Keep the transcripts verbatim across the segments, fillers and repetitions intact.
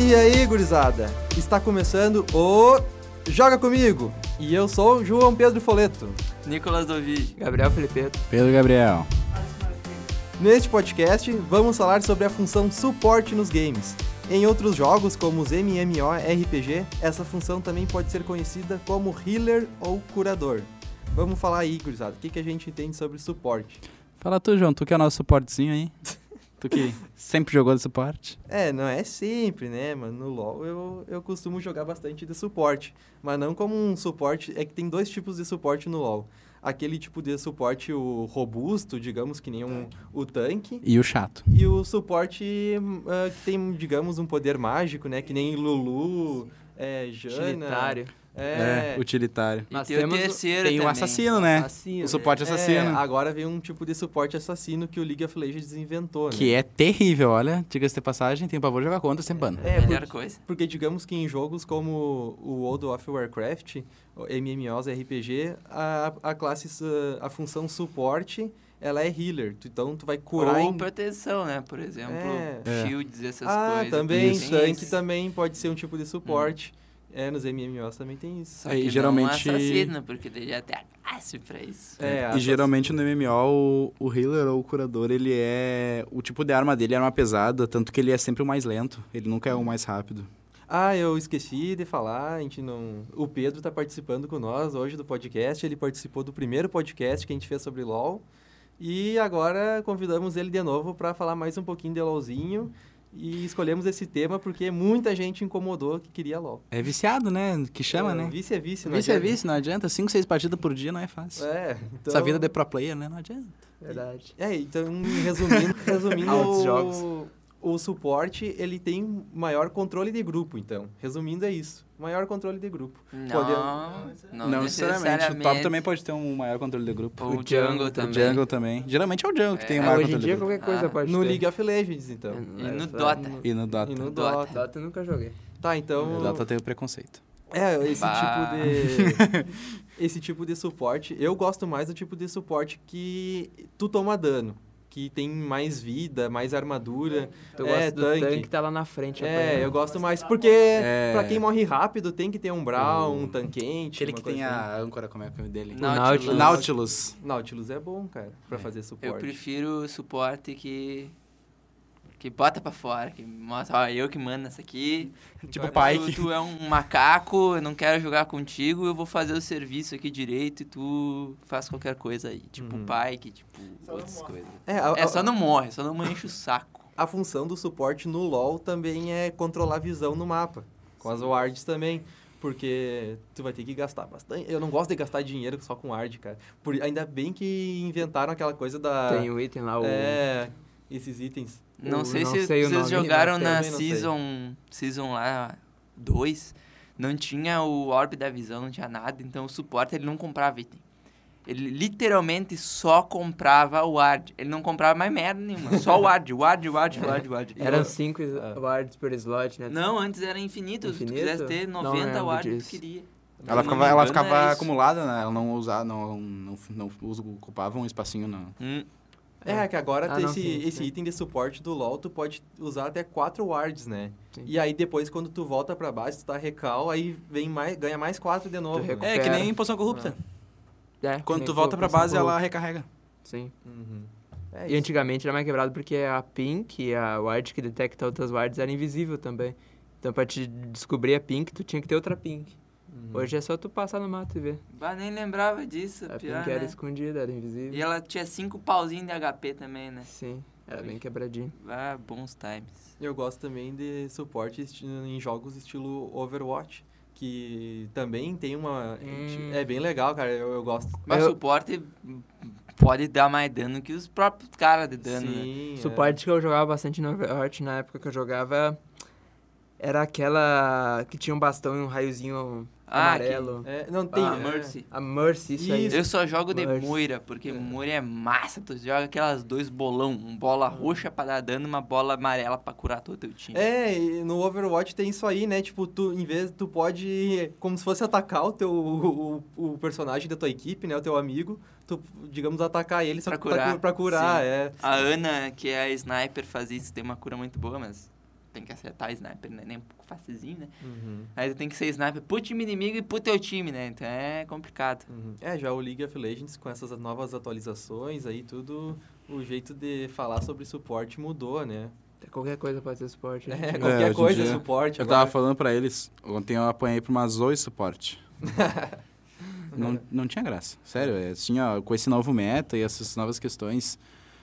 E aí, gurizada? Está começando o Joga Comigo. E eu sou o João Pedro Foleto. Nicolas Dovigi. Gabriel Felipeto. Pedro Gabriel. Neste podcast, vamos falar sobre a função suporte nos games. Em outros jogos, como os MMORPG, essa função também pode ser conhecida como healer ou curador. Vamos falar aí, gurizada, o que, que a gente entende sobre suporte? Fala tu, João, tu que é o nosso suportezinho aí. Tu que sempre jogou de suporte. É, não é sempre, né, mano? No LoL eu, eu costumo jogar bastante de suporte, mas não como um suporte... É que tem dois tipos de suporte no LoL. Aquele tipo de suporte, o robusto, digamos, que nem um, o tanque. E o chato. E o suporte uh, que tem, digamos, um poder mágico, né? Que nem Lulu, é, Jana... Utilitário. É, É, utilitário. E Mas tem o temos o- terceiro Tem o também. assassino, né? Assassino. O suporte é, assassino. agora vem um tipo de suporte assassino que o League of Legends inventou, né? Que é terrível, olha. Diga-se de passagem, tem pavor de jogar contra, sem bano. É, Melhor porque, coisa. porque digamos que em jogos como o World of Warcraft, M M Os, R P G, a, a classe, su- a função suporte, ela é healer. Tu- Então tu vai curar Ou em... proteção, né? Por exemplo, É. shields, essas Ah, coisas. também, Tem tanque isso. também pode ser um tipo de suporte. É, nos M M Os também tem isso. Só Aí, que geralmente- não assassino, porque daí já tem a classe pra isso. É, E geralmente no M M O, o, o healer ou o curador, ele é... O tipo de arma dele é arma pesada, tanto que ele é sempre o mais lento. Ele nunca é o mais rápido. Ah, eu esqueci de falar, a gente não... O Pedro tá participando com nós hoje do podcast, ele participou do primeiro podcast que a gente fez sobre LoL, e agora convidamos ele de novo para falar mais um pouquinho de LoLzinho, e escolhemos esse tema porque muita gente incomodou que queria LoL. É viciado, né? Que chama, É, né? Vice é vice, não Vice é adianta. vice, não adianta. Cinco, seis partidas por dia não é fácil. É, então... Essa vida de pro player, né? Não adianta. Verdade. É, então, resumindo, resumindo Altos o, jogos. o suporte, ele tem maior controle de grupo, então. Resumindo, é isso. Maior controle de grupo. Não, Podemos- não, Não, necessariamente. O top também pode ter um maior controle de grupo. O O jungle jungle O também. jungle também. Geralmente é o jungle que tem o É, maior Hoje em controle dia de grupo. qualquer coisa Ah, pode No ter. League of Legends, então. E É, no é, Dota. no- E no Dota. E no Dota. Dota. Dota eu nunca joguei. Tá, então... No Dota tem o preconceito. É, esse Bah. tipo de... esse tipo de suporte... Eu gosto mais do tipo de suporte que tu toma dano. Que tem mais vida, mais armadura. Tu é, gosta do tanque. que tá lá na frente. É, apanhando. eu gosto mais. Porque É. pra quem morre rápido, tem que ter um Brawl, um tanquente. Aquele uma que coisa tem assim. a âncora, como é que é o nome dele? Nautilus. O Nautilus. Nautilus é bom, cara, pra fazer suporte. Eu prefiro suporte que... Que bota pra fora, que mostra, ó, eu que mando essa aqui. Tipo Tu, Pike. tu é um macaco, eu não quero jogar contigo, eu vou fazer o serviço aqui direito e tu faz qualquer coisa aí. Tipo Uhum. Pike, tipo outras coisas. É, a, É, só a- não morre, só não enche o saco. a função do suporte no LoL também é controlar a visão no mapa. Com as wards também. Porque tu vai ter que gastar bastante. Eu não gosto de gastar dinheiro só com ward, cara. Por, ainda bem que inventaram aquela coisa da... Tem o item lá, o... É, esses itens. Não Eu sei não se sei o vocês nome, jogaram mas na também não sei. Season, season lá dois, não tinha o Orb da Visão, não tinha nada, então o suporte ele não comprava item. Ele literalmente só comprava o ward. Ele não comprava mais merda nenhuma, só o ward, ward, ward, ward, ward. Eram Eu- cinco Ah. wards por slot, né? Não, antes era infinito, se tu Infinito? quisesse ter Não noventa lembro wards, tu disso. queria. Ela Se eu não ficava, me ela engano, ficava era isso. acumulada, né? Ela não usava, não, não, não, não ocupava um espacinho, não. Hum, É, que agora Ah, tem não, esse, sim, esse sim. item de suporte do LoL, tu pode usar até quatro wards, né? Sim. E aí depois, quando tu volta pra base, tu tá recal, aí vem mais, ganha mais quatro de novo. Tu né? recupera. É, que nem poção corrupta. É, Quando nem tu volta pra poção base, ela corrupta. recarrega. Sim. Uhum. É E isso. antigamente era mais quebrado porque a pink e a ward que detecta outras wards era invisível também. Então pra te descobrir a pink, tu tinha que ter outra pink. Uhum. Hoje é só tu passar no mato e ver. bah, nem lembrava disso, A pior, pink era né? escondida, era invisível. E ela tinha cinco pauzinhos de H P também, né? Sim, era bem quebradinho. Ah, bons times. Eu gosto também de suporte esti- em jogos estilo Overwatch, que também tem uma... Hum. É bem legal, cara, eu, eu gosto. Mas Eu- suporte pode dar mais dano que os próprios caras de dano, né? Sim, é. Suporte que eu jogava bastante no Overwatch na época que eu jogava era aquela que tinha um bastão e um raiozinho Ah, amarelo. É, não, tem... Ah, é, Mercy. A Mercy, isso, aí. Isso. Eu só jogo de Mercy. Moira, porque Moira é massa. Tu joga aquelas dois bolão, um bola roxa pra dar dano e uma bola amarela pra curar todo o teu time. É, e no Overwatch tem isso aí, né? Tipo, tu, em vez, tu pode, como se fosse atacar o teu, o, o, o personagem da tua equipe, né? O teu amigo, tu, digamos, atacar ele só Pra que curar, pra, cu- pra curar, sim. é. A Ana, que é a sniper, faz isso, tem uma cura muito boa, mas tem que acertar sniper, né? Nem um pouco facilzinho, né? Uhum. Aí tu tem que ser sniper pro time inimigo e pro teu time, né? Então é complicado. Uhum. É, já o League of Legends, com essas novas atualizações aí, tudo, o jeito de falar sobre suporte mudou, né? Qualquer coisa pode ser suporte. hoje em É, dia. qualquer hoje em coisa é dia, suporte. Eu agora. tava falando pra eles, ontem eu apanhei pra uma Zoe suporte. não, não tinha graça. Sério, é, assim, ó, com esse novo meta e essas novas questões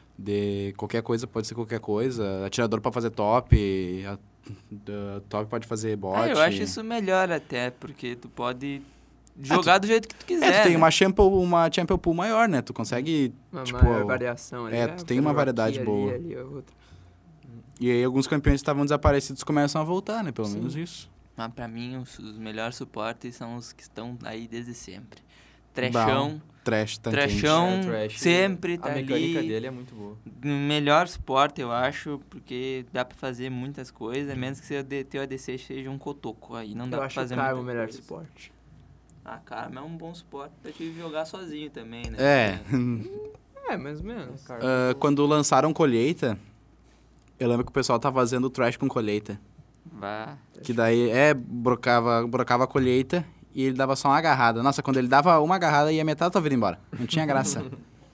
de qualquer coisa pode ser qualquer coisa. Atirador pode fazer top, a, a top pode fazer bot. Ah, eu acho isso melhor até, porque tu pode jogar do jeito que tu quiser. É, tu tem né? uma champion, uma champion pool maior, né? Tu consegue, Uma tipo... maior variação ali. é, ah, tu eu tem quero uma aqui, variedade ali, boa. ali, outra. E aí alguns campeões que estavam desaparecidos começam a voltar, né? Pelo Sim. menos isso. Mas pra mim, os, os melhores suportes são os que estão aí desde sempre. Trechão, Trash, tanquente. trechão, É, Thresh, sempre A tá mecânica ali. dele é muito boa. O melhor suporte, eu acho, porque dá pra fazer muitas coisas, a menos que seu D- teu A D C seja um cotoco. Aí não dá Eu pra acho fazer o Karma o muita melhor coisa. suporte. Ah, Karma é um bom suporte pra te jogar sozinho também, né? É. É, mais ou menos. Cara, Ah, quando lançaram colheita, eu lembro que o pessoal tava fazendo trash com colheita. Vá. Que daí, é, brocava, brocava a colheita e ele dava só uma agarrada. Nossa, quando ele dava uma agarrada, ia metade da tua vida embora. Não tinha graça.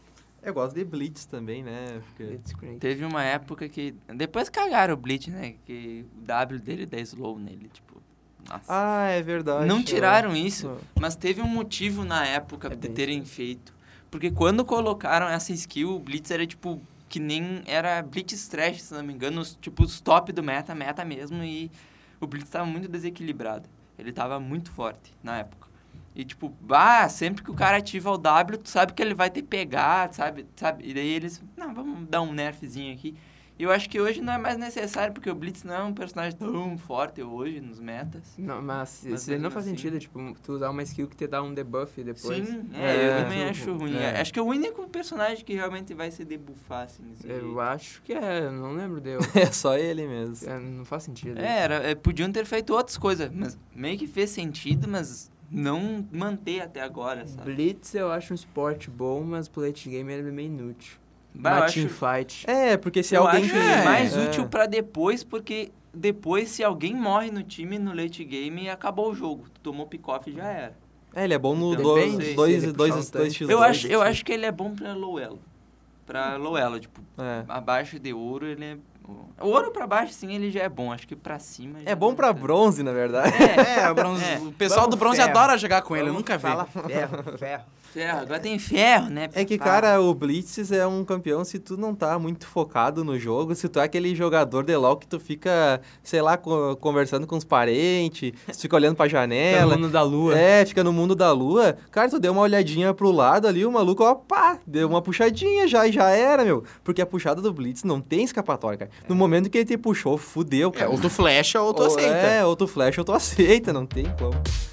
Eu gosto de Blitz também, né? Porque... Blitzcrank. Teve uma época que... Depois cagaram o Blitz, né? Que o W dele dá slow nele, tipo... Nossa. Ah, é verdade. Não tiraram é. isso, mas teve um motivo na época É de bem terem feito. Porque quando colocaram essa skill, o Blitz era tipo... Que nem era Blitz Trash, se não me engano. Os, tipo, os top do meta, meta mesmo. E o Blitz tava muito desequilibrado. Ele tava muito forte na época. E tipo, bah, sempre que o cara ativa o W, tu sabe que ele vai ter pegar, sabe? sabe? E daí eles... Não, vamos dar um nerfzinho aqui. E eu acho que hoje não é mais necessário, porque o Blitz não é um personagem tão forte hoje nos metas. Não, mas, Mas isso aí não mesmo faz assim. sentido, tipo, tu usar uma skill que te dá um debuff depois. Sim, É, é, eu é, também tipo, acho ruim. é. Acho que é o único personagem que realmente vai se debuffar, assim, desse Eu jeito. acho que é, eu não lembro de eu. É só ele mesmo. É, não faz sentido. É, era, é, podiam ter feito outras coisas, mas meio que fez sentido, mas não manter até agora, sabe? Blitz eu acho um esporte bom, mas pro late game ele é meio inútil. Bah, eu Uma acho, teamfight. É, porque se eu alguém... acho que- ele mais é. útil pra depois, porque depois, se alguém morre no time, no late game, acabou o jogo. Tu tomou pick-off e já era. É, ele é bom no Então, dois, depende, dois, se ele dois, puxar dois, um tanque. x Eu dois, acho, eu assim. acho que ele é bom pra low elo. Pra low elo, tipo, É. abaixo de ouro, ele é... O ouro pra baixo, sim, ele já é bom. Acho que pra cima... já É bom não pra tanto. bronze, na verdade. É, É, o, bronze- É. o pessoal Vamos do bronze ferro. adora jogar com ele, eu nunca vi. Fala ferro, ferro. ferro. Agora tem ferro, né? É que, Pá. cara, o Blitz é um campeão se tu não tá muito focado no jogo, se tu é aquele jogador de LoL que tu fica, sei lá, co- conversando com os parentes, tu fica olhando pra É o janela. mundo da lua. É, fica no mundo da lua. Cara, tu deu uma olhadinha pro lado ali, o maluco, ó, pá, deu uma puxadinha já e já era, meu. Porque a puxada do Blitz não tem escapatória, cara. No momento que ele te puxou, fudeu, É, cara. ou tu flecha ou tu Ou- aceita. É, ou tu flecha ou tu aceita, não tem como.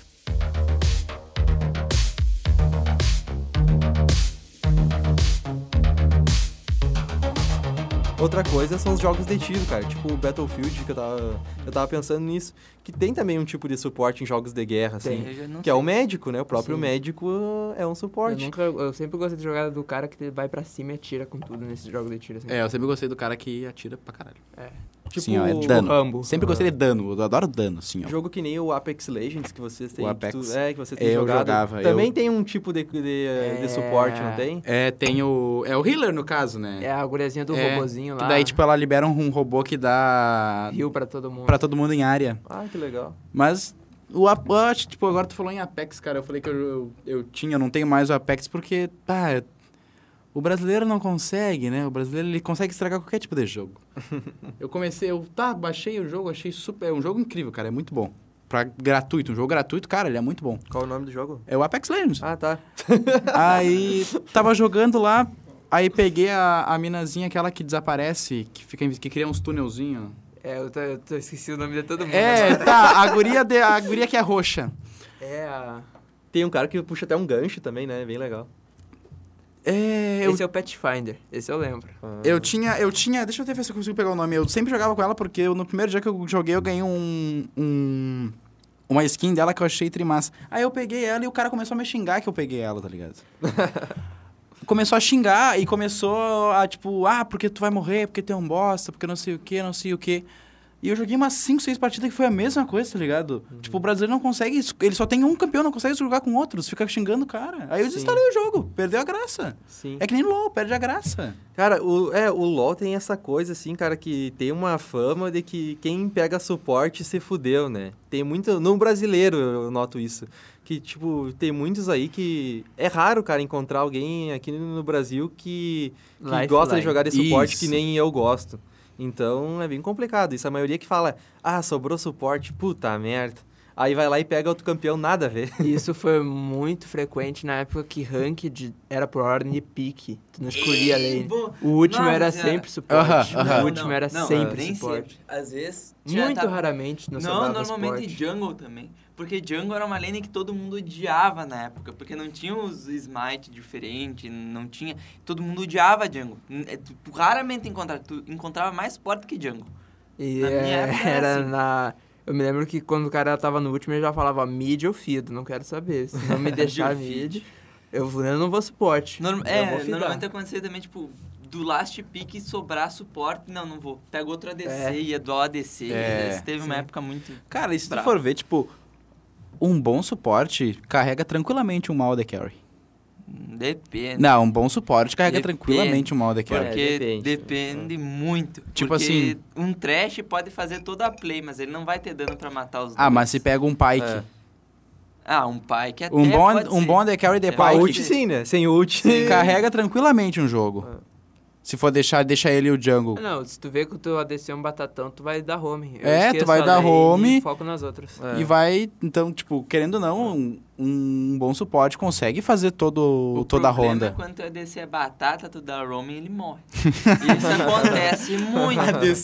Outra coisa são os jogos de tiro, cara. Tipo o Battlefield, que eu tava, eu tava pensando nisso. Que tem também um tipo de suporte em jogos de guerra, assim. Tem. Eu já não Que é sei. o médico, né? O próprio Sim. médico é um Eu, suporte. nunca, eu sempre gostei de jogar do cara que vai pra cima e atira com tudo nesse jogo de tiro. Assim. É, eu sempre gostei do cara que atira pra caralho. É. Tipo, Sim, ó, é tipo dano. Rambo. Sempre gostei de dano, eu adoro dano, assim, ó. Jogo que nem o Apex Legends que vocês têm. O que Apex. tu- é, que você tem Eu jogado. jogava, Também eu- tem um tipo de, de, de É. suporte, não tem? É, tem o... É o healer, no caso, né? É a guriazinha do É, robozinho lá. Que daí, tipo, ela libera um robô que dá Rio pra todo mundo. pra todo mundo em área. Ah, que legal. Mas o Ap- eu acho, tipo, agora tu falou em Apex, cara. Eu falei que eu, eu, eu tinha, eu não tenho mais o Apex porque, pá, o brasileiro não consegue, né? O brasileiro, ele consegue estragar qualquer tipo de jogo. Eu comecei, eu, tá, baixei o jogo, achei super... É um jogo incrível, cara, é muito bom. Pra gratuito, um jogo gratuito, cara, ele é muito bom. Qual o nome do jogo? É o Apex Legends. Ah, tá. Aí, tava jogando lá, aí peguei a, a minazinha, aquela que desaparece, que, fica, que cria uns túnelzinhos. É, eu, tô, eu tô esqueci o nome de todo mundo. É, agora. tá, a guria, de, a guria que é roxa. É a... Tem um cara que puxa até um gancho também, né? Bem legal. É, eu Esse é o Pathfinder, esse eu lembro. Ah. Eu tinha, eu tinha, deixa eu até ver se eu consigo pegar o nome. Eu sempre jogava com ela porque eu, no primeiro dia que eu joguei eu ganhei um, um uma skin dela que eu achei trimassa. Aí eu peguei ela e o cara começou a me xingar que eu peguei ela, tá ligado? Começou a xingar e começou a tipo, ah, porque tu vai morrer, porque tu é um bosta, porque não sei o que, não sei o que. E eu joguei umas cinco, seis partidas que foi a mesma coisa, tá ligado? Uhum. Tipo, o brasileiro não consegue... Ele só tem um campeão, não consegue jogar com outros. Fica xingando o cara. Aí eu Sim. desinstalei o jogo. Perdeu a graça. Sim. É que nem LoL, perde a graça. Cara, o, é, o LoL tem essa coisa, assim, cara, que tem uma fama de que quem pega suporte se fudeu, né? Tem muito... No brasileiro eu noto isso. Que, tipo, tem muitos aí que... É raro, cara, encontrar alguém aqui no Brasil que, que Lifeline. gosta de jogar de suporte Isso. que nem eu gosto. Então, é bem complicado. Isso a maioria que fala, ah, sobrou suporte, puta merda. Aí vai lá e pega outro campeão, nada a ver. Isso foi muito frequente na época que ranked era por ordem de pique. Tu não escolhia a lane. O último Nossa, era cara. sempre suporte. Aham, aham. O último era não, sempre nem suporte. sempre. Às vezes... tinha- Muito tava- raramente não Não, sobrava normalmente suporte. jungle também. Porque jungle era uma lane que todo mundo odiava na época. Porque não tinha os smite diferentes, não tinha... Todo mundo odiava jungle. N- é, Tu raramente encontrava, tu encontrava mais suporte que jungle. E Na minha é, época era era assim. na... Eu me lembro que quando o cara tava no último, ele já falava mid ou feed, não quero saber. Se não me deixar Mid ou mid, eu, eu não vou suporte. Norm- eu é, vou feedar. normalmente acontecia também, tipo... Do last pick sobrar suporte, não, não vou. Pega outro A D C, É. ia do A D C. É, teve uma época muito... Cara, e se tu Bravo. for ver, tipo... Um bom suporte carrega tranquilamente um mal de carry. Depende. Não, um bom suporte carrega Depende. tranquilamente um mal de carry. Porque É, depende, depende. muito. Tipo porque assim- um trash pode fazer toda a play, mas ele não vai ter dano pra matar os dois. Ah, mas se pega um Pyke... É. Ah, um pai que até Um bom, pode um ser. bom A D carry de É, Com a Pyke. ult sim, né? Sem ult... carrega tranquilamente um jogo. É. Se for deixar, deixar ele o jungle. Não, se tu vê que o teu A D C é um batatão, tu vai dar home. Eu É, tu esqueço vai a dar lane home. E foco nas outras. É. E vai, então, tipo, querendo ou não, um, um bom suporte consegue fazer todo, O toda a problema ronda. é quando tu A D C é batata, tu dá roaming ele morre. Isso acontece muito.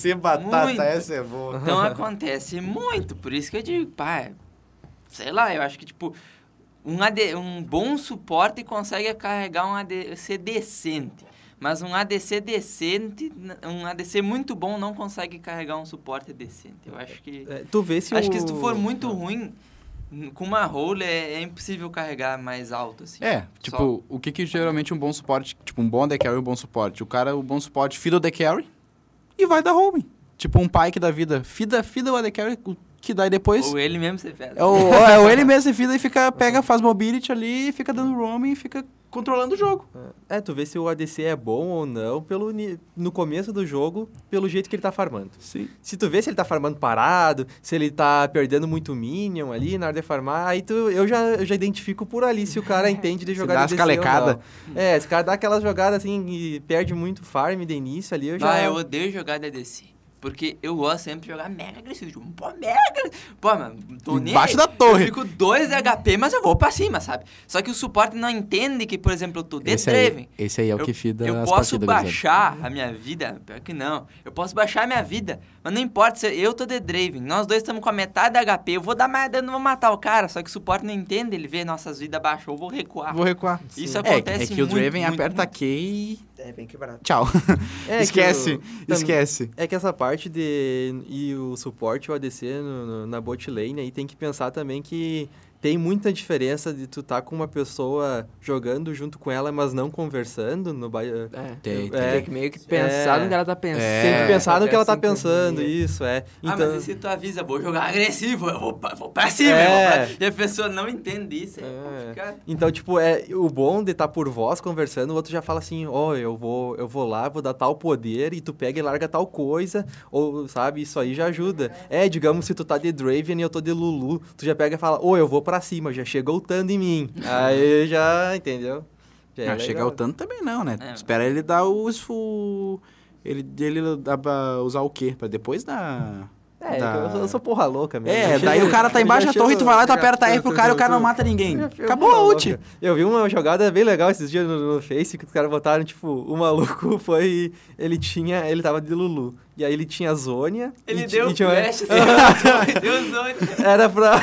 Muito. essa é boa. Então acontece muito. Por isso que eu digo, pá, sei lá, eu acho que, tipo, um, A D, um bom suporte consegue carregar um A D C decente. Mas um A D C decente, um A D C muito bom não consegue carregar um suporte decente. Eu acho que... É, tu vê se acho o... que se tu for muito ruim, com uma role é, é impossível carregar mais alto, assim. É, tipo, o que que geralmente um bom suporte, tipo, um bom A D carry e um bom suporte? O cara, o bom suporte, fida o A D carry e vai dar home. Tipo, um Pyke da vida, fida, fida o A D carry, o que daí depois... Ou ele mesmo se fez. É o, é o ele mesmo se fida e fica, pega, faz mobility ali, fica dando roaming e fica controlando o jogo. É, tu vê se o A D C é bom ou não pelo, ni- no começo do jogo, pelo jeito que ele tá farmando. Sim. Se tu vê se ele tá farmando parado, se ele tá perdendo muito minion ali na hora de farmar, aí tu, eu, já, eu já identifico por ali se o cara entende de Se jogar dá de as A D C ou calecada. não. É, se o cara dá aquelas jogadas assim e perde muito farm de início ali, eu já... Ah, eu odeio jogar de A D C. Porque eu gosto sempre de jogar mega agressivo. Tipo, pô, mega agressivo. Pô, mano, tô nem Embaixo aí. da torre. Eu fico dois de H P, mas eu vou pra cima, sabe? Só que o suporte não entende que, por exemplo, eu tô de Esse aí, Draven. esse aí é o Eu- que fida Eu as posso partidas, gurizada. baixar a minha vida, pior que não. Eu posso baixar a minha vida, mas não importa se eu tô de Draven. Nós dois estamos com a metade da H P. Eu vou dar mais dano, não vou matar o cara. Só que o suporte não entende, ele vê nossas vidas baixou, eu vou recuar. Vou recuar. Isso É, acontece é que o muito, Draven muito, aperta muito. Q e É bem quebrado. tchau. É que esquece, o- tam- esquece. É que essa parte de... E o suporte, o A D C no, no- na bot lane, aí tem que pensar também que tem muita diferença de tu tá com uma pessoa jogando junto com ela, mas não conversando no... ba- É, Tem, tu tem. tem que meio que pensar É. no que ela tá pensando. É. Tem que pensar no que ela tá Assim, pensando, com- isso, é. Ah, Então, mas e se tu avisa, vou jogar agressivo, eu vou pra, vou pra cima, É. eu vou pra... E a pessoa não entende isso, é, É. complicado. Então, tipo, é o bom de estar por voz conversando, o outro já fala assim, ó, eu vou, eu vou lá, vou dar tal poder e tu pega e larga tal coisa, ou, sabe, isso aí já ajuda. É, digamos, se tu tá de Draven e eu tô de Lulu, tu já pega e fala, ô, eu vou pra cima, já chegou ultando em mim. Aí já, entendeu? Já é Ah, legal. chegar o tanto também não, né? É. Espera ele dar os... O, ele, ele dá pra usar o quê? Pra depois dar... É, dar- eu, sou, eu sou porra louca mesmo. É, Eu daí chego- o cara tá eu embaixo já da torre, chego- tu vai lá, tu já- aperta R pro cara e o cara não mata ninguém. Eu fico Acabou a porra ult. louca. Eu vi uma jogada bem legal esses dias no, no Face, que os caras botaram, tipo, o maluco foi... Ele tinha... Ele tava de Lulu. E aí ele tinha a Zônia. Ele e, ti- deu e tinha, flash, assim, deu zone. Era pra...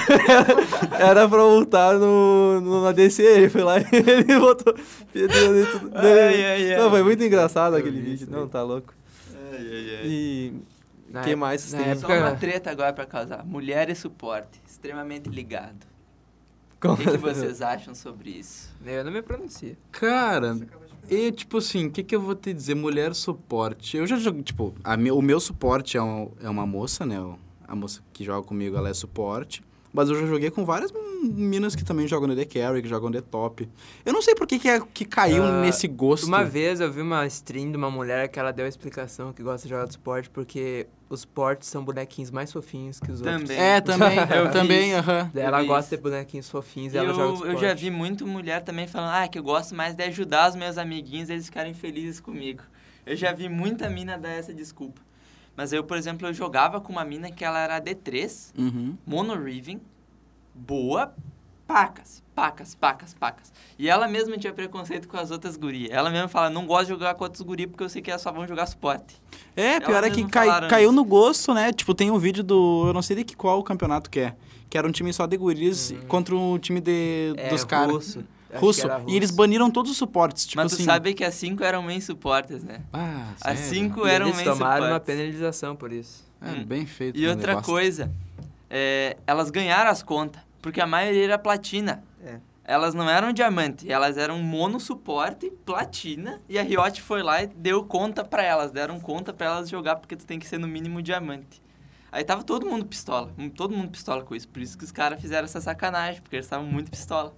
Era pra voltar no, no A D C, ele foi lá e ele botou... Tudo, Ai, ai, ai. Não, foi muito engraçado Eu aquele vi vídeo. isso Não, aí. tá louco. Ai, ai, ai. E... Na que ép- mais na tem? Só uma época... treta agora pra causar. Mulher e suporte, extremamente ligado. O Como- que, que vocês acham sobre isso? Eu não me pronuncio. Cara, E, tipo assim, o que, que eu vou te dizer? Mulher suporte. Eu já joguei, tipo, a me, o meu suporte é, um, é uma moça, né? A moça que joga comigo, ela é suporte. Mas eu já joguei com várias minas que também jogam de carry, que jogam de top. Eu não sei por que, que, é, que caiu Ah, nesse gosto. Uma vez eu vi uma stream de uma mulher que ela deu a explicação que gosta de jogar de suporte porque os portes são bonequinhos mais fofinhos que os outros. Também. É, também, Eu eu vi também, isso. aham. Daí Eu ela vi gosta isso. de bonequinhos fofinhos e E ela eu, joga de suporte. eu já vi muito mulher também falando, ah, que eu gosto mais de ajudar os meus amiguinhos, eles ficarem felizes comigo. Eu já vi muita mina dar essa desculpa. Mas eu, por exemplo, eu jogava com uma mina que ela era D três, Uhum. mono Riven, boa, pacas, pacas, pacas, pacas. E ela mesma tinha preconceito com as outras gurias. Ela mesma fala, não gosto de jogar com outros gurias porque eu sei que elas só vão jogar suporte. É, pior Elas é que mesmo cai, falaram caiu isso. no gosto, né? Tipo, tem um vídeo do... Eu não sei de que qual campeonato que é. Que era um time só de guris contra um time de, É, dos caras. russo. Acho Russo. que era E eles russo. baniram todos os suportes. Tipo Mas tu assim... sabe que as cinco eram main suportes, né? Ah, As sério? cinco E eram eles main tomaram uma suportes. penalização por isso. É, Hum. bem feito. E né, outra negócio. coisa, é, elas ganharam as contas, porque a maioria era platina. É. Elas não eram diamante, elas eram mono suporte, platina, e a Riot foi lá e deu conta pra elas, deram conta pra elas jogar, porque tu tem que ser no mínimo diamante. Aí tava todo mundo pistola, todo mundo pistola com isso, por isso que os caras fizeram essa sacanagem, porque eles estavam muito pistola.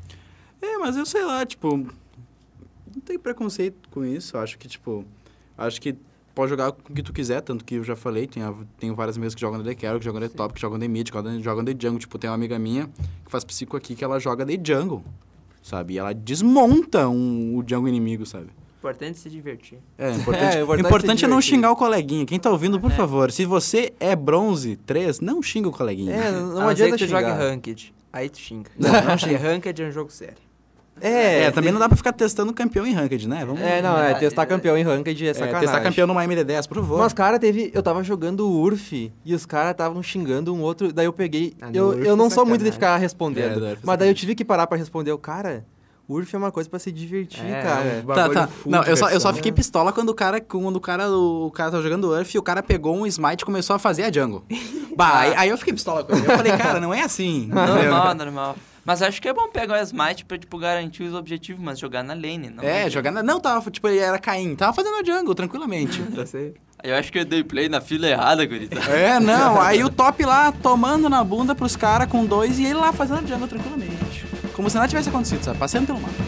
É, mas eu sei lá, tipo... Não tem preconceito com isso. Eu acho que, tipo... Acho que pode jogar com o que tu quiser, tanto que eu já falei, tem, a- tem várias mesas que jogam de carry, que jogam de top, que jogam de mid, que jogam de- jogam de jungle. Tipo, tem uma amiga minha que faz psico aqui que ela joga de jungle, sabe? E ela desmonta um, o jungle inimigo, sabe? Importante se divertir. É, importante, É, o o importante importante é é não divertir. xingar o coleguinha. Quem tá ouvindo, por favor, se você é bronze três, não xinga o coleguinha. É, A não não adianta ser que tu jogue xingar. Ranked. Aí tu xinga. Não, não xinga. Ranked é um jogo sério. É, É, também não dá pra ficar testando campeão em ranked, né? Vamos É, não, é É, testar é, campeão em ranked é é, sacanagem. testar campeão numa M D dez, por favor. Mas, cara, teve... Eu tava jogando o Urf e os caras estavam xingando um outro, daí eu peguei... Ah, no eu, Urf eu não é sou muito de sacanagem. ficar É, respondendo, do Urf é mas daí eu sacanagem. tive que parar pra responder. Eu, cara, Urf é uma coisa pra se divertir, É, cara. é um Tá, bagulho tá. full Não, eu só, eu diversão. só fiquei pistola quando o cara, quando o cara, o cara tava jogando Earth e o cara pegou um smite e começou a fazer a jungle. Bah, aí, aí eu fiquei pistola com ele. Eu falei, cara, não é assim. Normal, normal. Mas acho que é bom pegar o smite pra, tipo, garantir os objetivos, mas jogar na lane, não É, na jogar na... Não, tava, tipo, ele era Caim. Tava fazendo a jungle, tranquilamente. Pra ser- Eu acho que eu dei play na fila errada, gurita. É, não. Aí o top lá tomando na bunda pros caras com dois e ele lá fazendo a jungle tranquilamente. Como se nada tivesse acontecido, sabe? Passeando pelo mapa.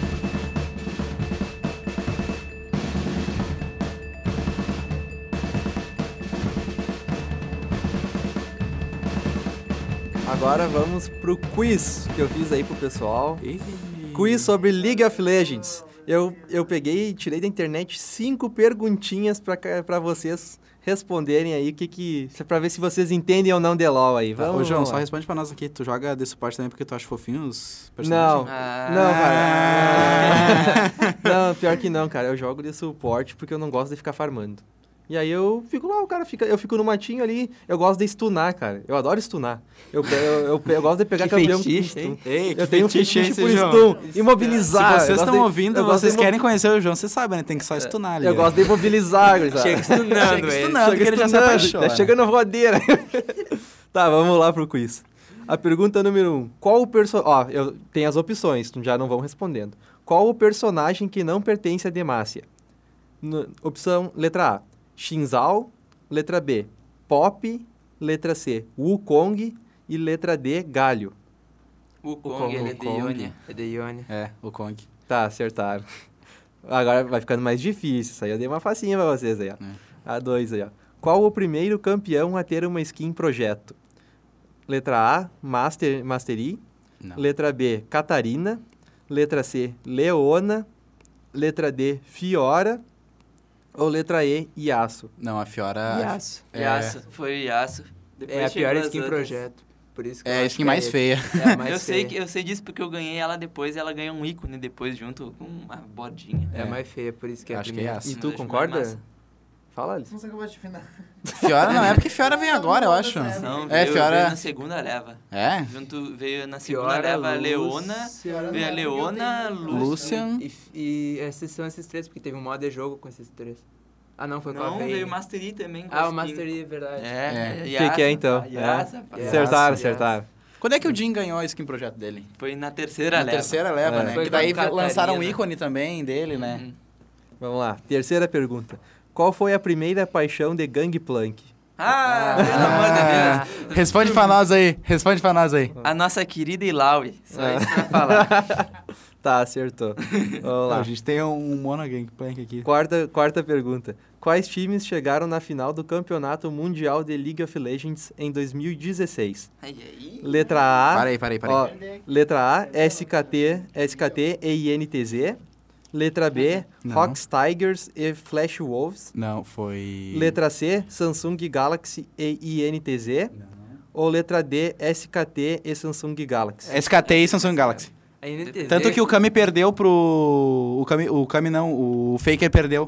Agora vamos pro quiz que eu fiz aí pro pessoal. E... Quiz sobre League of Legends. Eu, eu peguei e tirei da internet cinco perguntinhas pra, ca- pra vocês responderem aí, que que, pra ver se vocês entendem ou não de LoL aí. Tá, Vamos, ô, João, vamos só lá. responde pra nós aqui. Tu joga de suporte também porque tu acha fofinho os Não, personagens? Ah. não, cara. Não, pior que não, cara. Eu jogo de suporte porque eu não gosto de ficar farmando. E aí eu fico lá, o cara fica... Eu fico no matinho ali, eu gosto de stunar, cara. Eu adoro stunar. Eu, pe- eu, eu, pe- eu gosto de pegar Que campeão feitiço, com hein? stun. Ei, que Eu tenho um fetiche fetiche esse, por João. stun. Imobilizar. Se Eu vocês gosto estão de- ouvindo, eu gosto vocês de imo- querem conhecer o João, vocês sabem, né? Tem que só stunar ali. Eu ó. gosto de imobilizar, gurizada. Chega stunando Chega ele. stunando, porque ele já se stunando, apaixona. Já chega na voadeira. Tá, vamos lá pro quiz. A pergunta número um. Qual o personagem... Ó, eu... tem as opções, já não vão respondendo. Qual o personagem que não pertence a Demacia? No- Opção letra A, Xin Zhao. Letra B, Pop. Letra C, Wukong. E letra D, Galho. O Kong, Kong, ele é o de Kong. Ionia. É de Ionia. É, o Kong. Tá, acertaram. Agora vai ficando mais difícil. Isso aí eu dei uma facinha pra vocês aí, ó. A dois aí, ó. Qual o primeiro campeão a ter uma skin projeto? Letra A, Master, Mastery. Não. Letra B, Catarina. Letra C, Leona. Letra D, Fiora. Ou letra E, Yasuo. Não, a Fiora... Yasuo. É, Yasuo, foi o Yasuo. Depois É a chegou pior as skin outras. projeto. Por isso que eu é a acho skin que mais é- feia. É a mais Eu sei, feia. que, eu sei disso porque eu ganhei ela depois e ela ganhou um ícone depois junto com uma bordinha. É a mais feia, por isso que é a Acho que é primeira. essa. E Mas tu acho concorda? mais massa. Fala, Alice. Não sei o que eu vou te afinar. Fiora não é porque Fiora vem agora, eu acho. Não, É, veio, Fiora- veio na segunda leva. É? Junto, veio na segunda Fiora, leva a Luz- Leona, Fiora veio a não é porque eu Leona, tenho- Lúcia. Lucian. E, e esses são esses três, porque teve um modo de jogo com esses três. Ah, não, foi com a Não, Vayne. veio o Mastery também. com Ah, a o skin. Mastery, verdade. É, O que, que é então? Yasa, É. pá. Yasa. Acertaram, Yasa. acertaram. Quando é que o Jin ganhou a skin projeto dele? Foi na terceira Na leva. terceira leva, É. né? Foi Que daí com a lançaram um Catarina. ícone também dele, né? Uhum. Vamos lá. Terceira pergunta. Qual foi a primeira paixão de Gangplank? Ah, pelo amor de Deus. Responde pra nós aí, responde pra nós aí. A nossa querida Ilaui. Só Ah. isso pra falar. Tá, acertou. Vamos Não, lá. a gente tem um Mono Gangplank aqui. Quarta, quarta pergunta. Quais times chegaram na final do Campeonato Mundial de League of Legends em dois mil e dezesseis? Ai, ai. Letra A. Para aí, para aí, para ó, aí. letra A, S K T, S K T e I N T Z. Letra B, Não. Hawks Tigers e Flash Wolves. Não, foi... Letra C, Samsung Galaxy e I N T Z. Ou letra D, S K T e Samsung Galaxy? S K T e Samsung Galaxy. A N T Z, Tanto que o Kami perdeu pro... O Kami, o Kami não, o Faker perdeu.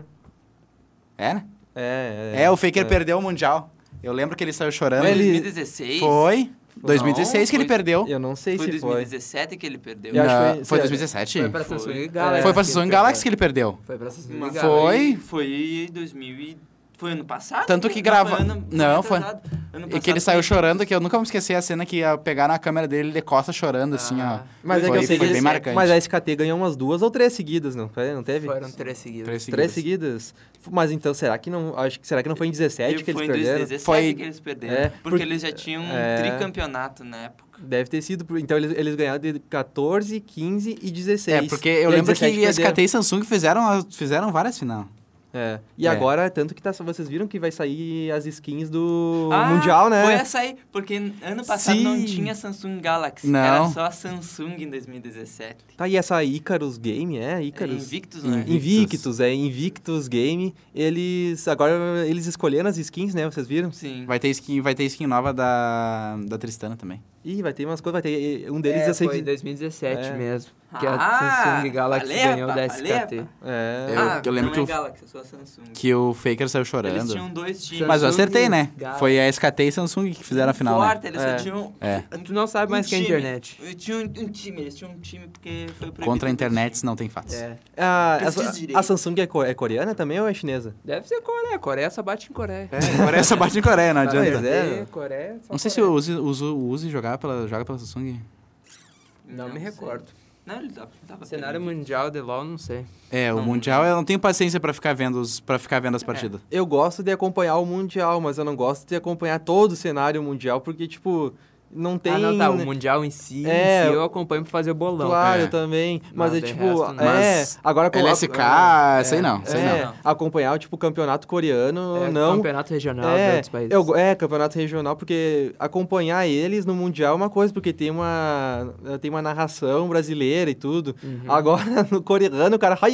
É, né? É, É, o Faker perdeu o Mundial. Eu lembro que ele saiu chorando. Mas ele- dois mil e dezesseis? Foi. dois mil e dezesseis que ele foi- perdeu. Eu não sei Foi se dois mil e foi. dezessete que ele perdeu. Eu acho que Não, foi- foi é, dois mil e dezessete? Foi pra Foi. Samsung É. Galaxy. Foi pra que Samsung ele Galaxy que perdeu. ele perdeu. Foi pra Samsung Mas Galaxy. Foi. Foi dois mil e... Foi ano passado? Tanto que Não, grava- Foi ano... Não, foi- atrasado. Ano E que ele passado saiu foi- chorando, que eu nunca me esqueci a cena que ia pegar na câmera dele, ele de costa chorando, assim, ó. Ah. Mas é Foi- que eu sei foi que bem ele- marcante. Mas a S K T ganhou umas duas ou três seguidas, não? Foi? Não teve? Foram três seguidas. Três Três seguidas? Mas então, será que não... Acho que será que não foi em dezessete E que eles foi em perderam? dois mil e dezessete Foi- que eles perderam. É, porque por- eles já tinham um É. tricampeonato na época. Deve ter sido... por- Então, eles, eles ganharam de quatorze, quinze e dezesseis. É, porque E eu aí lembro que dezessete S K T perderam. e Samsung fizeram, as- fizeram várias final. É. E É. agora, tanto que tá, vocês viram que vai sair as skins do Ah, Mundial, né? Foi essa aí, porque ano passado não Sim. tinha Samsung Galaxy. Não. Era só a Samsung em dois mil e dezessete. Tá, e essa Icarus Game, é? É Icarus... Invictus, né? Invictus. Invictus, é Invictus Game. Eles... Agora, eles escolheram as skins, né? Vocês viram? Sim. Vai ter skin, vai ter skin nova da, da Tristana também. Ih, vai ter umas coisas, vai ter... Um deles É, eu sei foi em que... dois mil e dezessete É. mesmo. Que Ah, a Samsung Galaxy Alepa, ganhou da S K T. Alepa. É... Eu- ah, eu lembro não que é o- Galaxy, é só a Samsung. Que o Faker saiu Eles chorando. tinham dois times. Mas eu Samsung acertei, né? Galaxy. Foi a S K T e Samsung que fizeram a final, né? Forte, eles É. só tinham... É. Tu não sabe mais um que é a time. internet. Eu tinha um, um time, eles tinham um time porque foi proibido. Contra a dos internet times. não tem fatos. É. A, Pesquisa a, direito. a Samsung é, co- é coreana também ou é chinesa? Deve ser Coreia. Coreia só bate em Coreia. É, Coreia só bate em Coreia, não Coreia, adianta. é. Coreia, só Não sei se Coreia. o Uzi, Uzi, o Uzi jogava pela, joga pela Samsung. Não, me sei. recordo. Não, ele tava... tava Cenário perdido. mundial de LoL, não sei. É, o Não, Mundial eu não tenho paciência pra ficar vendo, os, pra ficar vendo as partidas. Eu gosto de acompanhar o Mundial, mas eu não gosto de acompanhar todo o cenário mundial, porque, tipo, não tem... Ah, não, tá. O mundial em si, É, em si eu acompanho pra fazer o bolão. Claro, é. eu também. Mas, Mas é de tipo, resto, não. é... Mas Agora L S K, sei não, sei é, não. acompanhar, tipo, o campeonato coreano, É, não... campeonato regional de É, outros países. eu, é, campeonato regional, porque acompanhar eles no Mundial é uma coisa, porque tem uma, tem uma narração brasileira e tudo. Uhum. Agora, no coreano, o cara...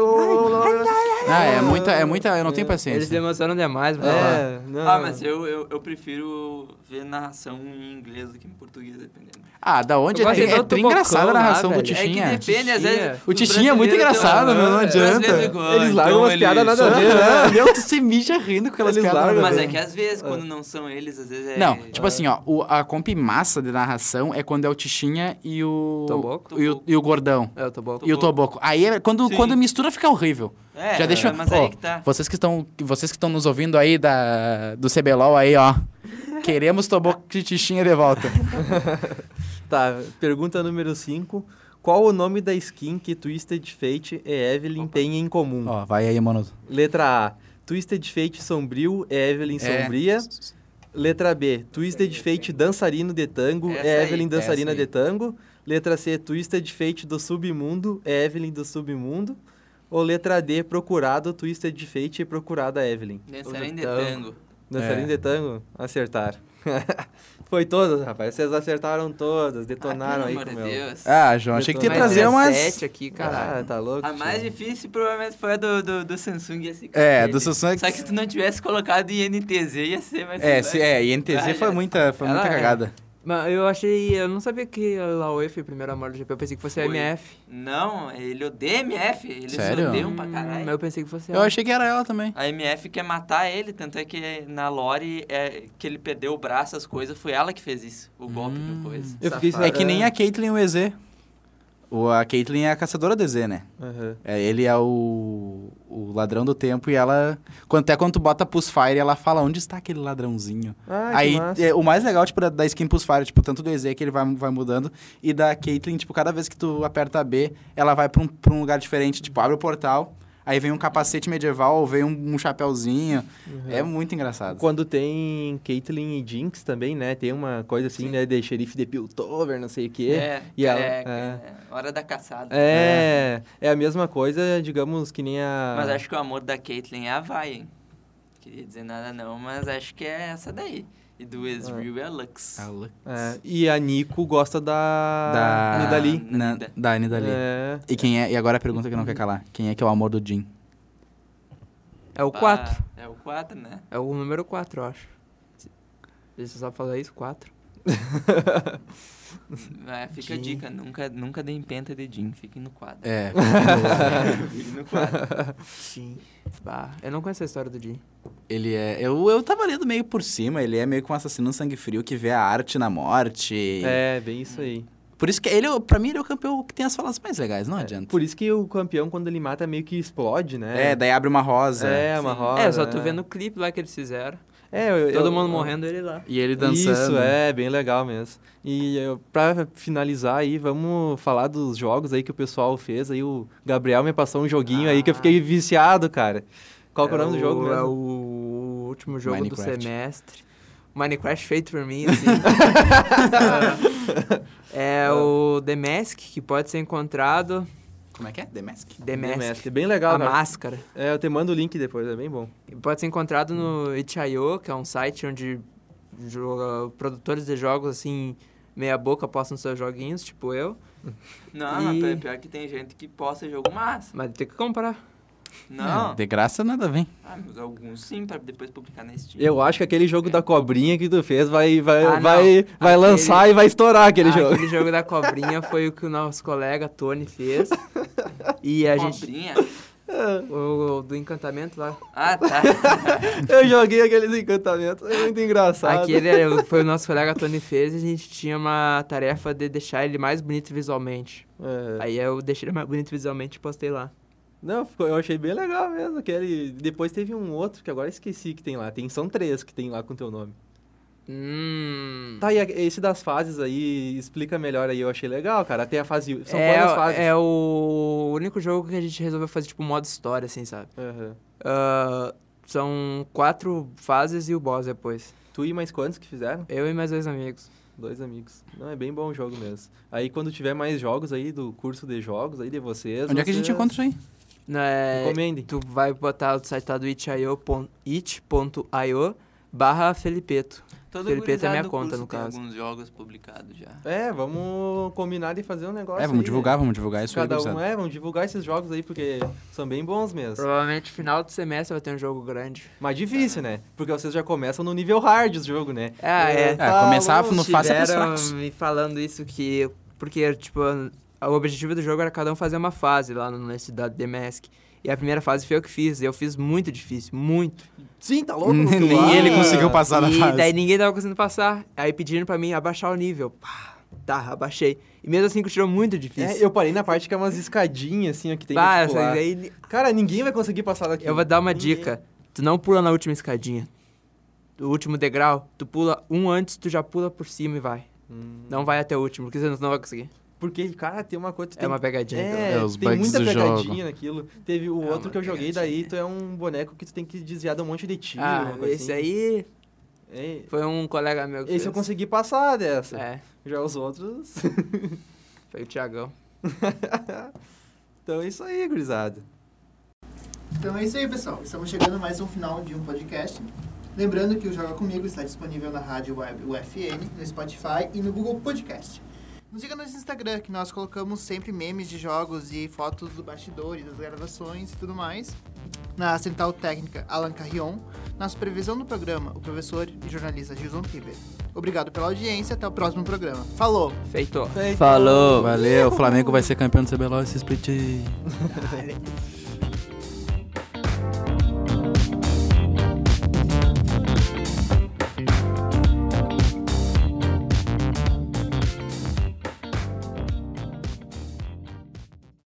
Ah, é muita, é muita, eu não tenho Eles paciência. se emocionam demais, vai lá. É, não. Ah, mas eu, eu, eu prefiro ver narração em inglês do que em português, dependendo. Ah, da onde? Eu É, gosto de é ver o tri engraçada a Tubocão lá, narração do velho. Tichinha. É que depende, às Tichinha. vezes... O os Tichinha é muito brasileiros engraçado, tão- meu, não os adianta. brasileiros ficam, Eles "Ah, largam então umas piadas eles- nada a ver, né? Meu, tu se mija rindo com aquelas Eles piadas. largam, nada a Mas ver. é que às vezes, quando não são eles, às vezes é... Não, tipo assim, ó, o, a comp massa de narração é quando é o Tichinha e o... Toboco? E o, e o Gordão. É, eu tô bom. E o Toboco. Aí, é quando, Sim. quando mistura, fica horrível. É, Já deixa... mas ó, aí que tá. Vocês que estão vocês que estão nos ouvindo aí da, do C B L O L aí, ó. Queremos Toboco e Tichinha de volta. Tá, pergunta número cinco. Qual o nome da skin que Twisted Fate e Evelyn têm em comum? Ó, vai aí, mano. Letra A, Twisted Fate sombrio e Evelyn É. sombria. Letra B, Twisted Fate dançarino de tango Essa e aí, Evelyn dançarina essa aí. de tango. Letra C, Twisted Fate do submundo e Evelyn do submundo. Ou letra D, procurado Twisted Fate e procurada Evelyn. Dançarino de Tango. tango. Dançarino É. de tango? Acertaram. Foi todas, rapaz. Vocês acertaram todas, detonaram ah, aí pelo com amor o de meu. Deus. Ah, João, achei que tu ia Mas trazer umas... dezessete aqui, caralho. Ah, tá louco? A mais tio. difícil provavelmente foi a do, do, do Samsung S K T. É, do Samsung... Só que se tu não tivesse colocado I N T Z, ia ser mais... É, se, é, I N T Z Ah, foi já- muita, foi muita Ela é. cagada. Mas eu achei... Eu não sabia que a Laoe foi o primeiro amor do G P. Eu pensei que fosse a Foi. M F. Não, ele odeia a M F. Eles Sério? odeiam pra Hum, caralho. eu pensei que fosse Eu ela. achei que era ela também. A M F quer matar ele, tanto é que na lore é, que ele perdeu o braço, as coisas, foi ela que fez isso. O golpe Hum. do coisa. Eu fiquei Safado. É que nem a Caitlyn e o E Z. O, a Caitlyn é a caçadora do E Z, né? Aham. É, ele é o, o ladrão do tempo e ela... Quando, até quando tu bota Pulsefire, ela fala, onde está aquele ladrãozinho? Ah, que Aí, massa. é, o mais legal, tipo, da, da skin Pulsefire, tipo, tanto do E Z que ele vai, vai mudando, e da Caitlyn, tipo, cada vez que tu aperta B, ela vai pra um, pra um lugar diferente, tipo, abre o portal, aí vem um capacete medieval, vem um, um chapéuzinho. Uhum. É muito engraçado. Quando tem Caitlyn e Jinx também, né? Tem uma coisa assim, Sim. né? De xerife de Piltover, não sei o quê. É, E ela- é, é. é, hora da caçada. É, é a mesma coisa, digamos, que nem a... Mas acho que o amor da Caitlyn é a vai, hein? Queria dizer nada não, mas acho que é essa daí. E do Ezreal é a Lux. A Lux. É, e a Nico gosta da... Da... Nidalee. Na, da Nidalee. É, E, quem é, e agora a pergunta que não quer calar. Quem é que é o amor do Jhin? É o Pá, quatro. É o quatro, né? É o número quatro, eu acho. Deixa eu só falar isso, quatro. É, fica a Jhin. dica, nunca, nunca deem penta de Jhin, fiquem no quadro. É. Fiquem no quadro. Sim. Bah, eu não conheço a história do Jhin. Ele é... Eu, eu tava lendo meio por cima. Ele é meio que um assassino sangue frio que vê a arte na morte. é, bem isso aí. Por isso que ele, pra mim, ele é o campeão que tem as falas mais legais, não adianta. Por isso que o campeão, quando ele mata, meio que explode, né? É, daí abre uma rosa. É, uma Sim. roda. É, só tu vê no clipe lá que eles fizeram. É, eu- Todo eu- mundo eu- morrendo, ele lá. E ele dançando. Isso, é, bem legal mesmo. E eu, pra finalizar aí, vamos falar dos jogos aí que o pessoal fez. Aí o Gabriel me passou um joguinho aí que eu fiquei viciado, cara. Qual que é o nome do jogo É mesmo? o último jogo Minecraft. do semestre. Minecraft feito por mim, assim. é é o The Mask, que pode ser encontrado. Como é que é? The Mask? The The Mask. Mask. Bem legal, A cara. máscara. É, eu te mando o link depois, é bem bom. Pode ser encontrado no itch ponto i o, que é um site onde joga- produtores de jogos, assim, meia boca postam seus joguinhos, tipo eu. Não, E- mas pior que tem gente que posta jogo massa. Mas tem que comprar. Não. É, de graça nada vem. Ah, mas alguns sim, pra depois publicar na Steam. Eu acho que aquele jogo da cobrinha que tu fez vai, vai, Ah, não. vai, vai Aquele- lançar e vai estourar aquele Ah, jogo. Aquele jogo da cobrinha foi o que o nosso colega Tony fez. E a gente... Cobrinha? O, o do encantamento lá. Ah, tá. Eu joguei aqueles encantamentos, é muito engraçado. Aquele era- foi o nosso colega Tony fez e a gente tinha uma tarefa de deixar ele mais bonito visualmente. É. Aí eu deixei ele mais bonito visualmente e postei lá. Não, ficou- eu achei bem legal mesmo. Aquele... Depois teve um outro que agora esqueci que tem lá. Tem, são três que tem lá com teu nome. Hum... Tá, e a- esse das fases aí, explica melhor aí. Eu achei legal, cara. Até a fase... São é, quantas fases? é o único jogo que a gente resolveu fazer tipo modo história, assim, sabe? Aham. Ah, são quatro fases e o boss depois. Tu e mais quantos que fizeram? Eu e mais dois amigos. Dois amigos. Não, é bem bom o jogo mesmo. Aí quando tiver mais jogos aí do curso de jogos aí de vocês... Onde é que a gente vocês encontra isso aí? É, Encomendem. tu vai botar o site lá do itch ponto i o barra Felipeto. Todo Felipe tem a minha gurizado do conta, curso no tem caso. alguns jogos publicados já. É, vamos combinar de fazer um negócio É, vamos aí, divulgar, né? vamos divulgar isso aí, Cada um, gurizada. é, vamos divulgar esses jogos aí, porque são bem bons mesmo. Provavelmente final do semestre vai ter um jogo grande. Mas difícil, né? Porque vocês já começam no nível hard do jogo, né? Ah, é. É, começar louco. no fácil é pros Tiveram fracos. me falando isso que... Porque, tipo, o objetivo do jogo era cada um fazer uma fase lá no- nesse da The Mask. E a primeira fase foi eu que fiz. E eu fiz muito difícil, muito. Sim, tá louco? Nem tu lá? ele conseguiu passar na e fase. daí ninguém tava conseguindo passar. Aí pediram pra mim abaixar o nível. Pá, tá, abaixei. E mesmo assim continuou muito difícil. É, eu parei na parte que é umas escadinhas, assim, ó, que tem Bah, que essa pular. daí- Cara, ninguém vai conseguir passar daqui. Eu vou dar uma Ninguém. dica. Tu não pula na última escadinha. O último degrau, tu pula um antes, tu já pula por cima e vai. Hum. Não vai até o último, porque você não vai conseguir. Porque, cara, tem uma coisa... tu É tem- uma pegadinha. então. É, É, os tem bugs muita do pegadinha jogo. naquilo. Teve o É outro uma que eu joguei, daí pegadinha. tu é um boneco que tu tem que desviar de um monte de tiro. Ah, uma coisa esse assim. aí É, foi um colega meu que esse fez. eu consegui passar dessa. É, Já os outros... foi o Thiagão. Então é isso aí, gurizada. Então é isso aí, pessoal. Estamos chegando a mais um final de um podcast. Lembrando que o Joga Comigo está disponível na rádio web U F N, no Spotify e no Google Podcast. Nos siga no nosso Instagram, que nós colocamos sempre memes de jogos e fotos do bastidores, das gravações e tudo mais. Na Central Técnica, Alan Carrion. Na supervisão do programa, o professor e jornalista Gilson Piber. Obrigado pela audiência, até o próximo programa. Falou! Feito. Feito. Falou. Valeu, o Flamengo vai ser campeão do C B L O esse split.